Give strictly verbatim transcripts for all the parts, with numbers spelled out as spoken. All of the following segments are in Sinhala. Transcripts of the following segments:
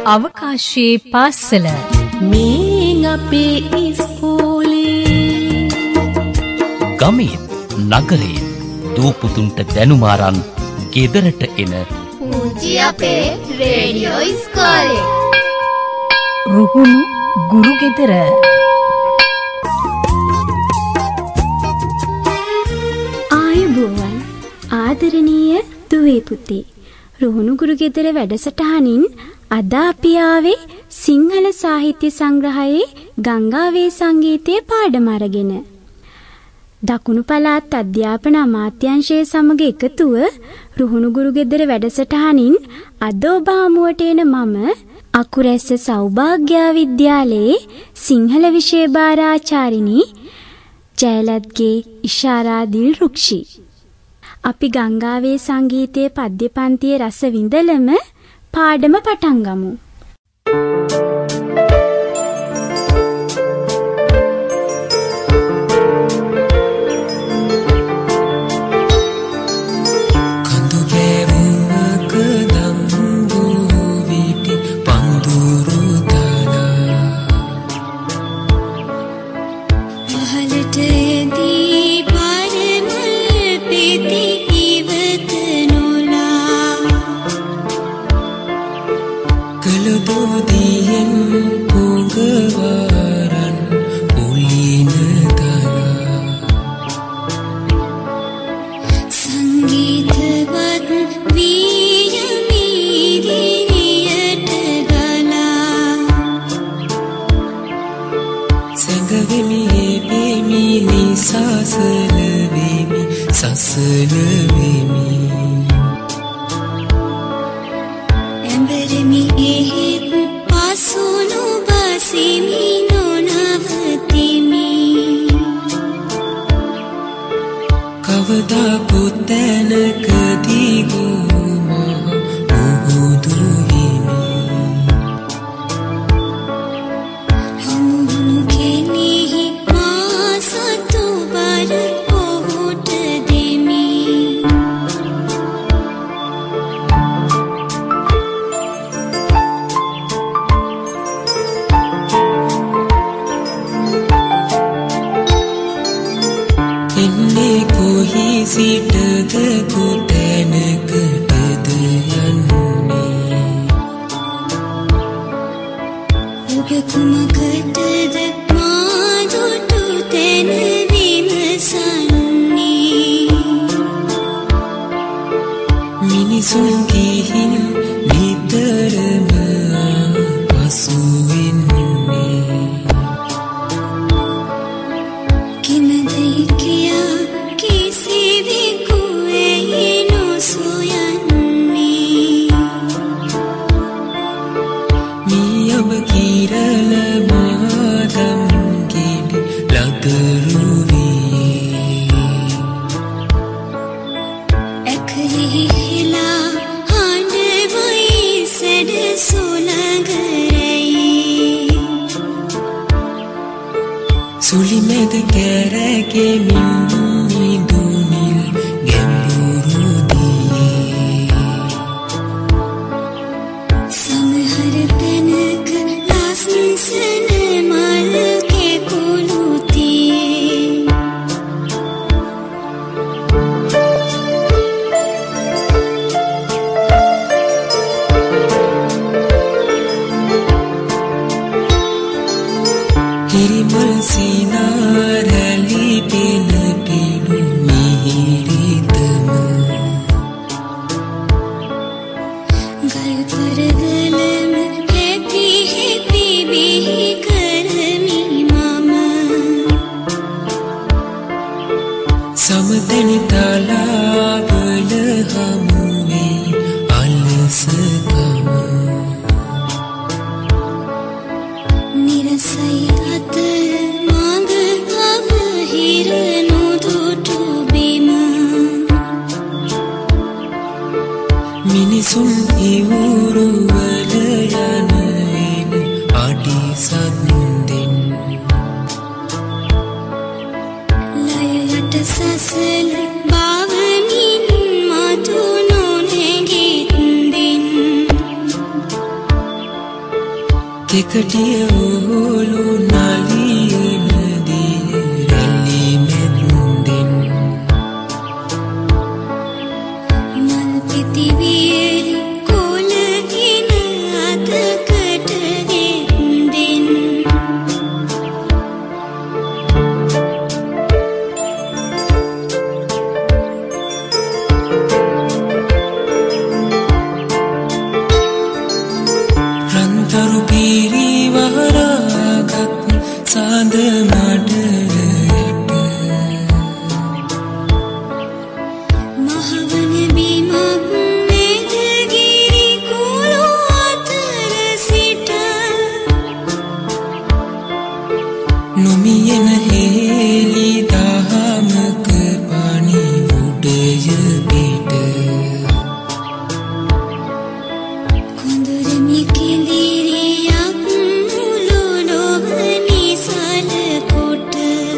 අවකාශයේ පාසල මේ අපේ ඉස්කෝලේ ගමේ නගරේ දූපුතුන්ට දැනුම අරන් ගෙදරට එන පුංචි අපේ රේඩියෝ ඉස්කෝලේ රුහුණු ගුරු ගෙදර ආයුබෝවන් ආදරණීය දුවේ පුතේ රුහුණු ගුරු ගෙදර වැඩසටහනින් අද අපි ආවේ සිංහල සාහිත්‍ය සංග්‍රහයේ ගංගාවේ සංගීතයේ පාඩම අරගෙන. දකුණු පළාත් අධ්‍යාපන අමාත්‍යාංශය සමග එකතුව රුහුණු ගුරු ගෙදර වැඩසටහනින් අද ඔබ හමුවට එන මම අකුරැස්ස සෞභාග්‍යා විද්‍යාලයේ සිංහල විෂය භාර ආචාර්යිනී ජයලත්ගේ ඉෂාරා දිල්රුක්ෂි. අපි ගංගාවේ සංගීතයේ පද්‍ය පන්තියේ රස විඳලම පාඩම පටන් ගමු. තිකටිය ඕලු නාලියනදී රැලි මෙන්දෙන් මල් පිතිවිය කොලකින අතකට ගෙන්දෙන් රන්තරු පීරි වහරාගත් සාඳ මඩලට මහවන බිමක් මෙදගිරි කුළු අතර සිට නොමියන හේලි දහමක පණිවුඩය පිට කුඳුරමි කෙඳිරියක් මුළු ලොවනි සලකොට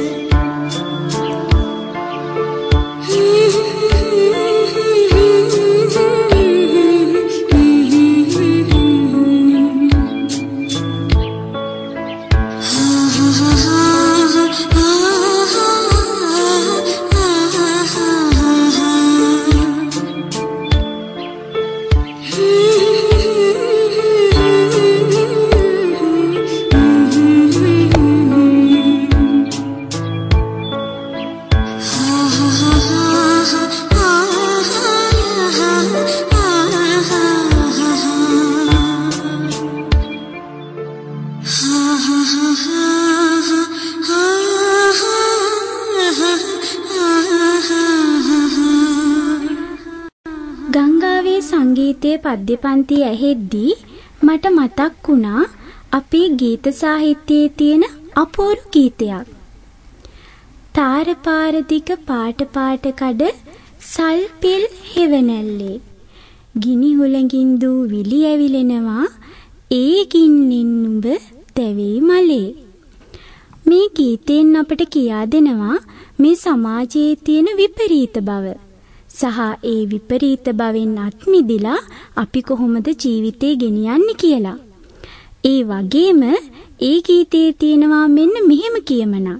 ගංගාවේ සංගීතයේ පද්‍ය පන්ති ඇහෙද්දී මට මතක් වුණා අපේ ගීත සාහිත්‍යයේ තියෙන අපූර්ව ගීතයක්. තාරපාරදික පාට පාට කඩ සල්පිල් හෙවණැල්ලේ ගිනි හුලඟින් දූ විලි ඇවිලෙනවා ඒ ගින්නෙන් නුඹ තැවෙයි මලේ. මේ ගීතෙන් අපට කියා දෙනවා මේ සමාජයේ තියෙන විපරීත බව සහ ඒ විපරීත බවෙන් අත්මිදිලා අපි කොහොමද ජීවිතේ ගෙනියන්නේ කියලා. ඒ වගේම ඒ ගීතයේ තියෙනවා මෙන්න මෙහෙම කියමනක්.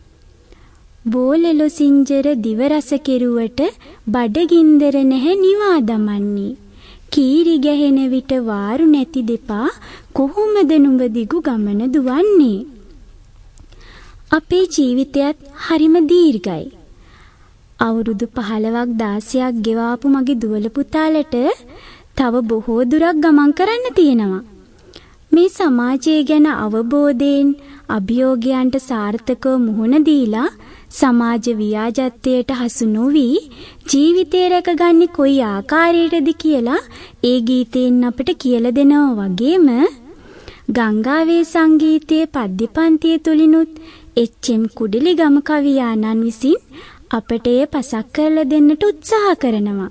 බෝලලො සිංජර දිව රස කෙරුවට බඩගින්දර නැහැ නිවා දමන්නේ. කීරි ගැහෙන විට වාරු නැති දෙපා කොහොමද නුඹ දිගු ගමන දුවන්නේ. අපේ ජීවිතයත් හරිම දීර්ඝයි. අවුරුදු පහළොවක් දාසයක් ගෙවාපු මගේ දුවල පුතාලට තව බොහෝ දුරක් ගමන් කරන්න තියෙනවා. මේ සමාජය ගැන අවබෝධයෙන් අභියෝගයන්ට සාර්ථකව මුහුණ දීලා සමාජ ව්‍යාජත්වයට හසු නොවි ජීවිතය රැකගන්නේ කොයි ආකාරයටද කියලා ඒ ගීතයෙන් අපිට කියලා දෙනවා වගේම ගංගාවේ සංගීතයේ පද්‍ය පන්තිය තුලිනුත් එච්.එම්. කුඩලිගම කවියාණන් විසින් අපට එය පසක් කරලා දෙන්නට උත්සාහ කරනවා.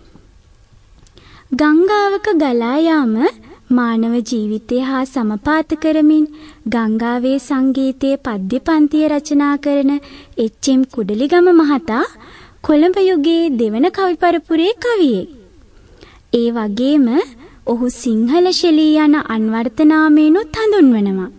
ගංගාවක ගලා යාම මානව ජීවිතය හා සමපාත කරමින් ගංගාවේ සංගීතයේ පද්‍ය පන්තිය රචනා කරන එච්.එම්. කුඩලිගම මහතා කොළඹ යුගයේ දෙවන කවි පරපුරේ කවියෙක්. ඒ වගේම ඔහු සිංහල ශෙලී යන අන්වර්ථ නාමයෙන්ුත් හඳුන්වනවා.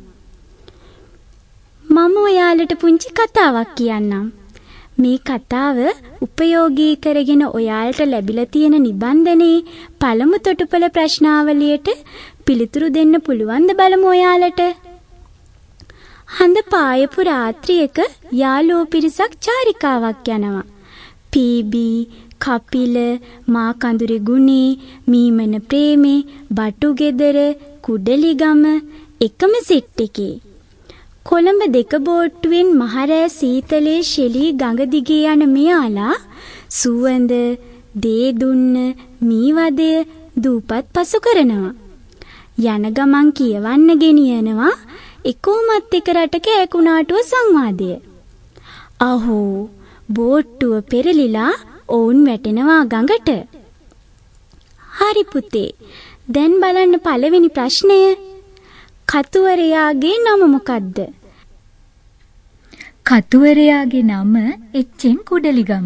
මම ඔයාලට පුංචි කතාවක් කියන්නම්. මේ කතාව උපයෝගී කරගෙන ඔයාලට ලැබිලා තියෙන නිබන්ධනයේ පළමු තොටුපළ ප්‍රශ්නාවලියට පිළිතුරු දෙන්න පුළුවන් ද බලමු ඔයාලට. හඳ පායපු රාත්‍රියක යාළුවෝ පිරිසක් චාරිකාවක් යනවා. පී.බී, කපිල, මා කඳුරේ ගුණේ, මීමන ප්‍රේමේ, බටුගෙදර, කුඩලිගම එකම සෙට් එකේ. කොළඹ දෙක බෝට්ටුවෙන් මහරෑ සීතලේ ශෙලී ගඟ දිගේ යන මෙයාලා සුවඳ, දේදුන්න, මීවදය දූපත් පසු කරනවා. යන ගමන් කියවන්න ගෙනියනවා එකෝමත් එක රටක ඇකුණාටුව සංවාදය. අහෝ බෝට්ටුව පෙරලිලා ඔවුන් වැටෙනවා ගඟට. හරි පුතේ, දැන් බලන්න පළවෙනි ප්‍රශ්නය. කතුවරයාගේ නම මොකද්ද? කතුවරයාගේ නම එච්.එම්. කුඩලිගම.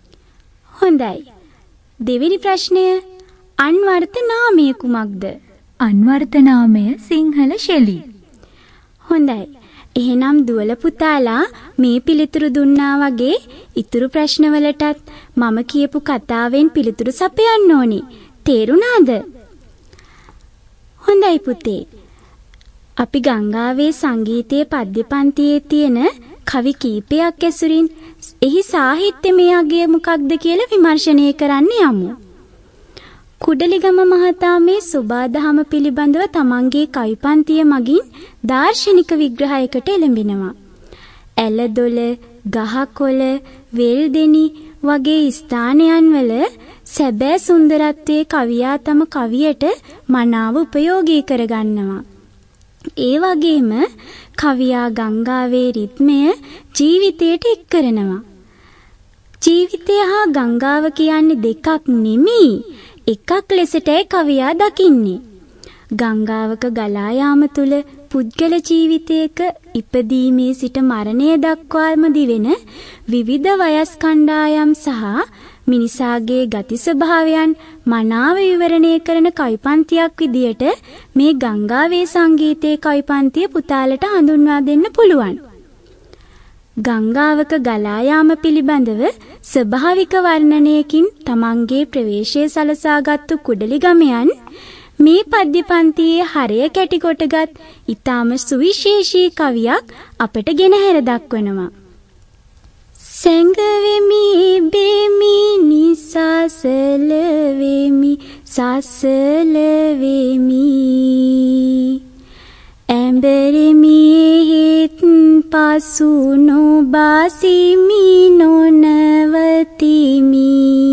හොඳයි. දෙවෙනි ප්‍රශ්නය. අන්වර්ථ නාමය කුමක්ද? අන්වර්ථ නාමය සිංහල ශෛලී. හොඳයි. එහෙනම් දුවල පුතාලා මේ පිළිතුරු දුන්නා වගේ ඉතුරු ප්‍රශ්නවලටත් මම කියපු කතාවෙන් පිළිතුරු සපයන්න ඕනි. තේරුණාද? හොඳයි පුතේ. අපි ගංගාවේ සංගීතයේ පද්‍ය පන්තියේ තියෙන කවි කීපයක් ඇසුරින් එහි සාහිත්‍යමය අගය මොකක්ද කියලා විමර්ශනය කරන්න යමු. කුඩලිගම මහතා මේ සුබාදහම පිළිබඳව තමන්ගේ කවි පන්තිය මගින් දාර්ශනික විග්‍රහයකට එළඹෙනවා. ඇලදොල, ගහකොළ, වෙල්දෙනි වගේ ස්ථානයන් වල සැබෑ සුන්දරත්වයේ කවියා තම කවියට මනාව උපයෝගී කරගන්නවා. ඒ වගේම කවියා ගංගාවේ රිද්මය ජීවිතයට එක් කරනවා. ජීවිතය හා ගංගාව කියන්නේ දෙකක් නෙමෙයි, එකක් ලෙසටයි කවියා දකින්නේ. ගංගාවක ගලා යාම තුල පුද්ගල ජීවිතයක ඉපදීමේ සිට මරණය දක්වාම දිවෙන විවිධ වයස් කණ්ඩායම් සහ මිනිසාගේ ගති ස්වභාවයන් මනාව විවරණය කරන කවිපන්තියක් විදියට මේ ගංගාවේ සංගීතයේ කවිපන්තිය පුතාලට හඳුන්වා දෙන්න පුළුවන්. ගංගාවක ගලා යාම පිළිබඳව ස්වභාවික වර්ණනයකින් තමන්ගේ ප්‍රවේශය සලසාගත්තු කුඩලිගමයන් මේ පද්‍ය පන්තියේ හරය කැටි කොටගත් ඊටාම සුවිශේෂී කවියක් අපට ගෙනහැර දක්වනවා. සැඟවෙමි බෙමි නිසසල වෙමි සසල වෙමි ඇඹරෙමි හිත් පසු නොබාසිමි නොනවතිමි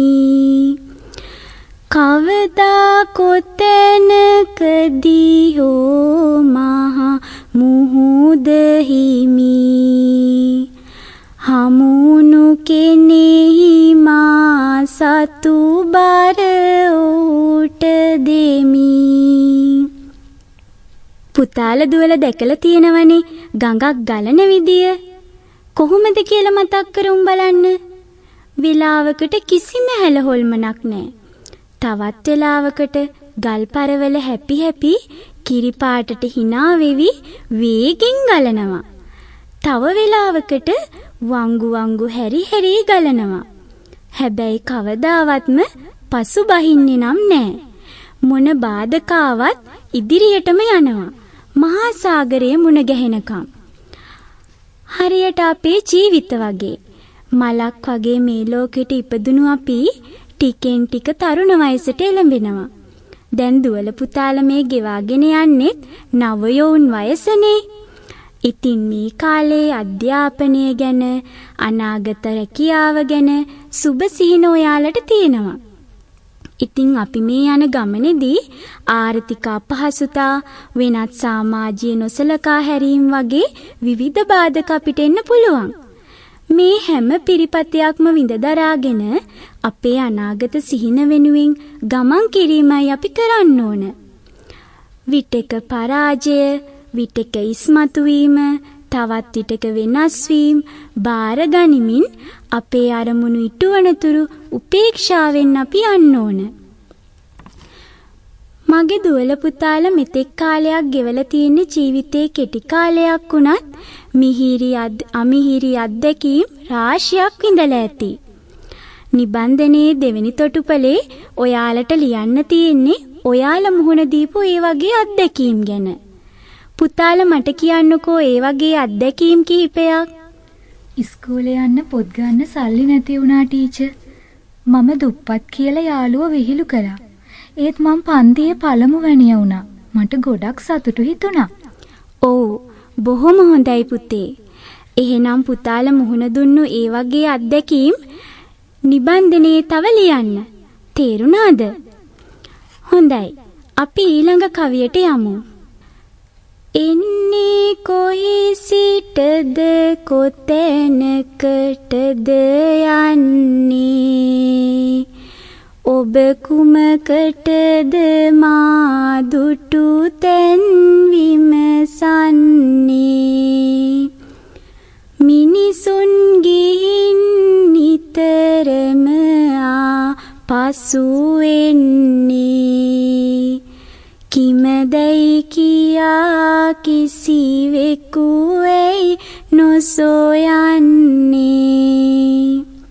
කවදා කොතැනකදී හෝ මහා මුහුද හිමි හමුණු කෙනෙහි මා සතු බර ඌට දෙමි. පුතාල දුවල දැකලා තියෙනවනේ ගඟක් ගලන විදිය. කොහොමද කියලා මතක් කරුම් බලන්න. වෙලාවකට කිසිම හැලහොල්මනක් නැහැ. තවත් වෙලාවකට ගල්පරවල හැපි හැපි කිරි පාටට hina වෙවි වේගෙන් ගලනවා. තව වෙලාවකට වංගු වංගු හැරි හැරි ගලනවා. හැබැයි කවදාවත්ම පසු බහින්නේ නම් නෑ. මොන බාධකාවත් ඉදිරියටම යනවා. මහා සාගරයේ මුණ ගැහෙනකම්. හරියට අපේ ජීවිත වගේ. මලක් වගේ මේ ලෝකෙට ඉපදුණු අපි ටිකෙන් ටික තරුණ වයසට එළඹෙනවා. දැන් දුවල පුතාල මේ ගෙවාගෙන යන්නේ නවයෝන් වයසනේ. ඉතින් මේ කාලේ අධ්‍යාපනය ගැන අනාගත රැකියාව ගැන සුබ සිහින ඔයාලට තියෙනවා. ඉතින් අපි මේ යන ගමනේදී ආර්ථික අපහසුතා වෙනත් සමාජීය නොසලකා හැරීම් වගේ විවිධ බාධක අපිට එන්න පුළුවන්. මේ හැම පිරිපතයක්ම විඳ දරාගෙන අපේ අනාගත සිහින වෙනුවෙන් ගමන් කිරීමයි අපි කරන්න ඕන. විටක පරාජය විටක ඉස්මතු වීම තවත් විටක වෙනස් වීම බාර ගනිමින් අපේ අරමුණු ඉටුවනතුරු උපේක්ෂාවෙන් අපි යන්න ඕන. මගේ දුවල පුතාලා මෙතෙක් කාලයක් ගෙවලා තියෙන ජීවිතේ කෙටි කාලයක් වුණත් මිහිරි අමිහිරි අත්දැකීම් රාශියක් විඳලා ඇති. නිබන්ධනයේ දෙවෙනි තොටුපලේ ඔයාලට ලියන්න තියෙන්නේ ඔයාලා මුහුණ දීපු ඒ වගේ අත්දැකීම් ගැන. පුතාලා මට කියන්නකෝ ඒ වගේ අත්දැකීම් කිහිපයක්. ඉස්කෝලේ යන්න පොත් ගන්න සල්ලි නැති වුණා ටීචර්. මම දුප්පත් කියලා යාළුවා විහිළු කළා. ඒත් මම පන්තියේ පළමු වැනිය වුණා. මට ගොඩක් සතුටු හිතුණා. ඔව් බොහොම හොඳයි පුතේ. එහෙනම් පුතාලා මුහුණ දුන්නු ඒ වගේ අත්දැකීම් නිබන්ධනයේ තව ලියන්න. තේරුණාද? හොඳයි. අපි ඊළඟ කවියට යමු. එන්නේ කොහි සිටද කොතැනකටද යන්නේ ඔබ කුමකටද මා දුටු තැන් විමසන්නේ මිනිසුන් ගිහින් නිතරම ආ පසු එන්නේ කිමදැයි කියා කිසිවෙකු වෙයි නොසොයන්නේ.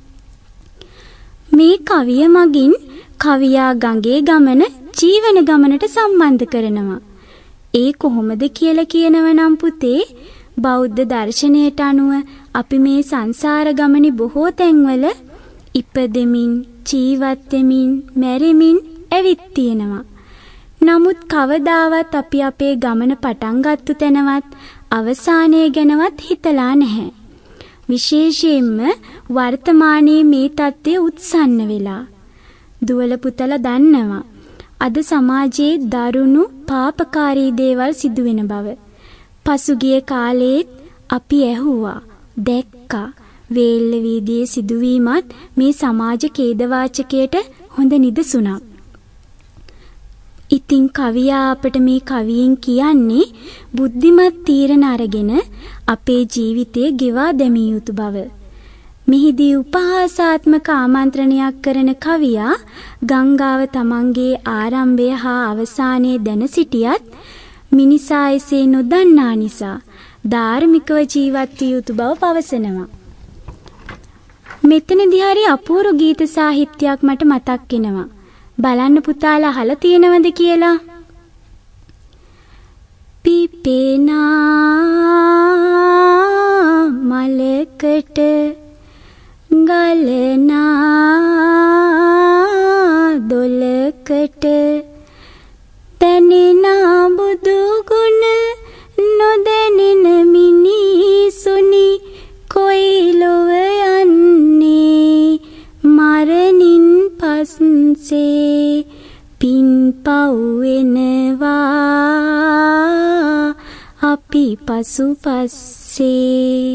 මේ කවිය මගින් කවියා ගඟේ ගමන ජීවන ගමනට සම්බන්ධ කරනවා. ඒ කොහොමද කියලා කියනව නම් පුතේ, බෞද්ධ දර්ශනයට අනුව අපි මේ සංසාර ගමනේ බොහෝ තැන්වල ඉපදෙමින්, ජීවත් වෙමින්, මැරෙමින් ඇවිත් තියෙනවා. නමුත් කවදාවත් අපි අපේ ගමන පටන් ගත්තු තැනවත් අවසානය ගැනවත් හිතලා නැහැ. විශේෂයෙන්ම වර්තමානයේ මේ தත්ත්වය උත්සන්න වෙලා. දුවල පුතලා දන්නවා අද සමාජයේ දරුණු පාපකාරී දේවල් සිදුවෙන බව. පසුගිය කාලෙත් අපි ඇහුවා, දැක්කා. වේල්ල වීදියේ සිදුවීමත් මේ සමාජ ඛේදවාචකයට හොඳ නිදසුණක්. ඉතින් කවියා අපට මේ කවියෙන් කියන්නේ බුද්ධිමත් තීරණ අරගෙන අපේ ජීවිතය ගෙවා දැමිය යුතු බව. මෙහිදී උපහාසාත්මක ආමන්ත්‍රණයක් කරන කවියා ගංගාව තමන්ගේ ආරම්භය හා අවසානය දැන සිටියත් මිනිසා එසේ නොදන්නා නිසා ධාර්මිකව ජීවත් විය යුතු බව පවසනවා. මෙතනදී හරි අපූර්ව ගීත සාහිත්‍යයක් මට මතක් වෙනවා. බලන්න පුතාලා අහලා තියෙනවද කියලා? පිපෙනා මලකට ගලනා දොලකට දැනෙනා බුදු ගුණ නොදැනෙන මිනිසුනි කොයි ලොව යන්නේ මරණින් පස්සේ පින් පව් වෙනවා අපි පසු පස්සේ.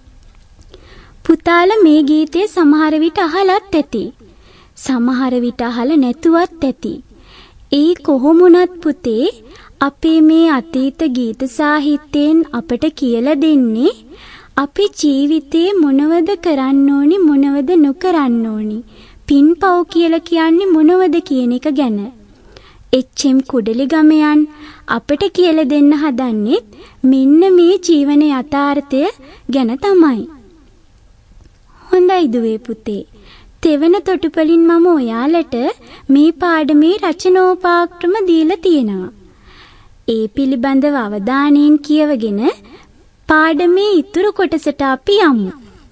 පුතාලා මේ ගීතය සමහර විට අහලත් ඇති. සමහර විට අහලා නැතුවත් ඇති. ඒ කොහොමුණත් පුතේ අපේ මේ අතීත ගීත සාහිත්‍යයෙන් අපට කියලා දෙන්නේ අපි ජීවිතේ මොනවද කරන්න ඕනි මොනවද නොකරන්න ඕනි. පින්පව් කියලා කියන්නේ මොනවද කියන එක ගැන. එච්.එම්. කුඩලිගමයන් අපට කියලා දෙන්න හදන්නේ මෙන්න මේ ජීවන යථාර්ථය ගැන තමයි. හොඳයි දුවේ පුතේ. තෙවන තොටුපලින් මම ඔයාලට මේ පාඩමේ රචනෝපාක්‍රම දීලා තියෙනවා. ඒ පිළිබඳව අවධානයෙන් කියවගෙන පාඩමේ ඉතුරු කොටසට අපි යමු.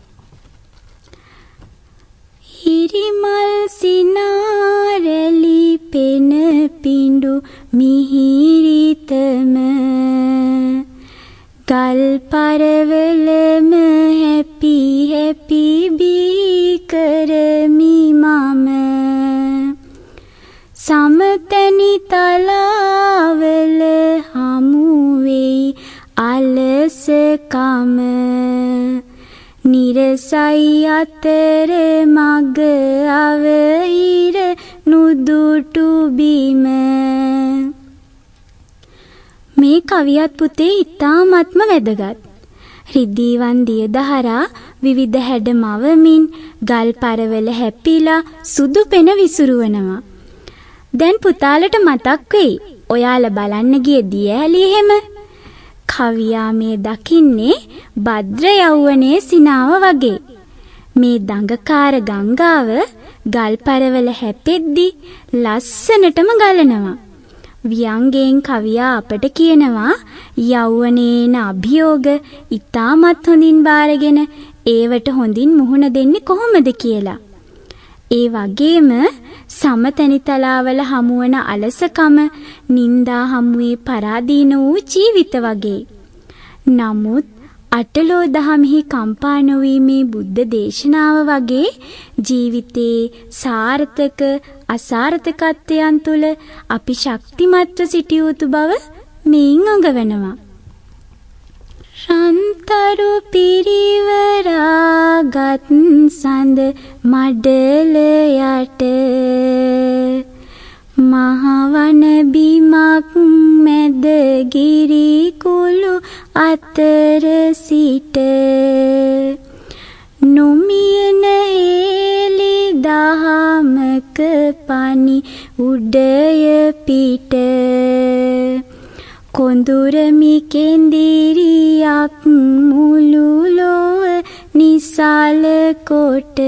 හිරිමල් සිනාරැලි පෙන පිඬු මිහිරිතම ගල් පරවලම හැපි හැපි බීකරමි මම සමතනි තලාවල හමු වෙයි අලසකම නිරසයි අතර මග අවහිර නුදුටු බිම. මේ කවියත් පුතේ ඉතාමත්ම වැදගත්. රිදී වන්දිය දහරා විවිධ හැඩ මවමින් ගල් පරවල හැපිලා සුදු පෙන විසුරුවනවා. දැන් පුතාලට මතක් වෙයි ඔයාලා බලන්න ගිය දියඇලි එහෙම. කවියා මේ දකින්නේ භද්‍ර යෞවනයේ සිනාව වගේ. මේ දඟකාර ගංගාව ගල් පරවල හැපෙද්දි ලස්සනටම ගලනවා. ව්‍යංගයෙන් කවියා අපට කියනවා යෞවනයේන අභියෝග ඉතාමත් හොඳින් බාරගෙන ඒවට හොඳින් මුහුණ දෙන්නේ කොහොමද කියලා. ඒ වගේම සමතනිතලාවල හමුවන අලසකම නින්දා හමුවේ පරාදීන වූ ජීවිත වගේ. නමුත් අටලෝ දහමෙහි කම්පා නොවීමේ බුද්ධ දේශනාව වගේ ජීවිතේ සාර්ථක අසාර්ථකත්වයන් තුළ අපි ශක්තිමත්ව සිටිය යුතු බව මෙයින් අඟවනවා. රන්තරු පිරිවරාගත් සඳ මඩල යට මහවන බිමක් මැද ගිරි කුළු අතර සිට නොමියන හේලි දහම දහමක පනි උඩය පිට කොඳුරමි කෙන්දිරියක් මුළු ලොව නිසාල කොට.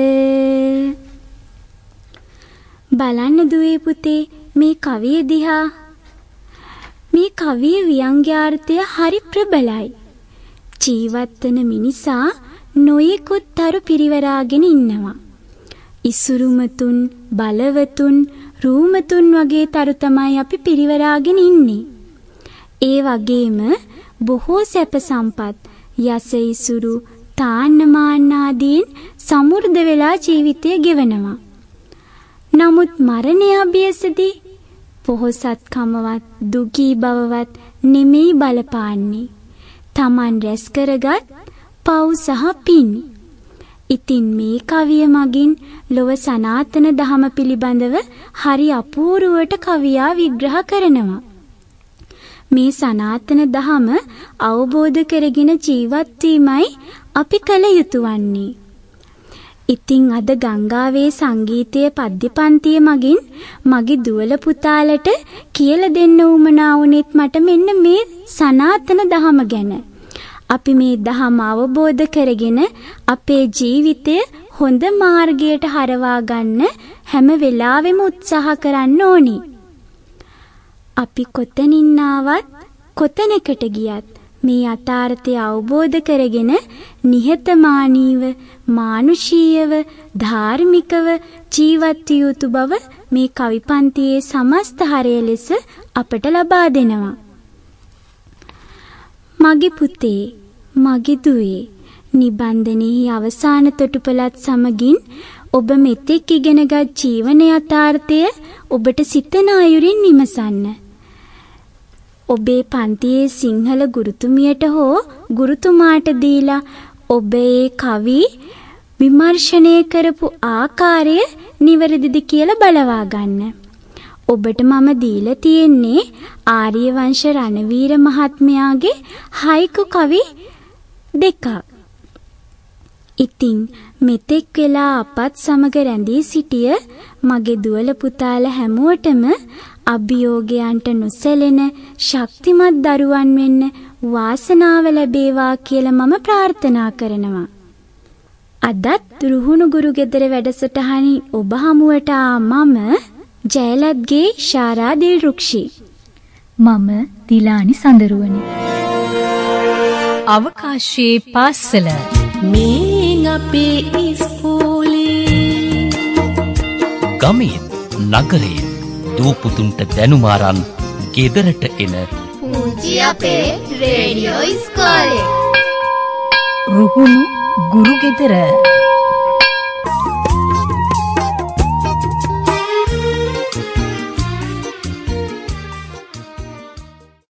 බලන්න දුවේ පුතේ මේ කවිය දිහා. මේ කවිය ව්‍යංග්‍යාර්ථය හරි ප්‍රබලයි. ජීවත් වන මිනිසා නොයෙකුත් තරු පිරිවරාගෙන ඉන්නවා. ඉසුරුමතුන්, බලවතුන්, රූමතුන් වගේ තරු තමයි අපි පිරිවරාගෙන ඉන්නේ. ඒ වගේම බොහෝ සැප සම්පත්, යස ඉසුරු, තාන්නමාන ආදීන් සමෘද්ධ වෙලා ජීවිතය ගෙවනවා. නමුත් මරණය අභියසදී පොහොසත්කමවත් දුකී බවවත් නෙමෙයි බලපාන්නේ. Taman රැස් කරගත් පව් සහ පින්. ඉතින් මේ කවිය මගින් ලොව සනාතන දහම පිළිබඳව හරි අපූර්වවට කවියා විග්‍රහ කරනවා. මේ සනාතන දහම අවබෝධ කරගෙන ජීවත් වීමයි අපි කළ යුතු වන්නේ. ඉතින් අද ගංගාවේ සංගීතයේ පද්‍ය පන්තිය මගින් මගේ දුවල පුතාලට කියලා දෙන්න උවමනා වුණෙත් මට මෙන්න මේ සනාතන දහම ගැන. අපි මේ දහම අවබෝධ කරගෙන අපේ ජීවිතය හොඳ මාර්ගයට හරවා ගන්න හැම වෙලාවෙම උත්සාහ කරන්න ඕනි. අපි කොතනින් ආවත් කොතැනකට ගියත් මේ යථාර්ථය අවබෝධ කරගෙන නිහතමානීව, මානුෂීයව, ධාර්මිකව ජීවත් විය යුතු බව මේ කවි පන්තියේ සමස්ත හරය ලෙස අපට ලබා දෙනවා. මගේ පුතේ, මගේ දුවේ, නිබන්ධනයේ අවසාන තොටුපළත් සමගින් ඔබ මෙතෙක් ඉගෙනගත් ජීවන යථාර්ථය ඔබට සිතන අයුරින් විමසන්න. ඔබේ පන්තියේ සිංහල ගුරුතුමියට හෝ ගුරුතුමාට දීලා ඔබ ඒ කවි විමර්ශනය කරපු ආකාරය නිවැරදිද කියලා බලවා ගන්න. ඔබට මම දීලා තියෙන්නේ ආර්යවංශ රණවීර මහත්මයාගේ හයිකු කවි දෙකක්. ඉතින් මෙතෙක් වෙලා අපත් සමග රැඳී සිටිය මගේ දුවල පුතාලා හැමෝටම අභියෝගයන්ට නොසැලෙන ශක්තිමත් දරුවන් වෙන්න වාසනාව ලැබේවා කියලා මම ප්‍රාර්ථනා කරනවා. අදත් රුහුණු ගුරු ගෙදර වැඩසටහනින් ඔබ හමුවට ආ මම ජයලත්ගේ ශාරා දිල්රුක්ෂි. මම දිලානි සඳරුවනි. අවකාශයේ පාසල මේ අපේ ඉස්කෝලේ ගමේ නගරේ දූපුතුන්ට දැනුම අරන් ගෙදරට එන පුංචි අපේ රේඩියෝ ඉස්කෝලේ රුහුණු ගුරු ගෙදර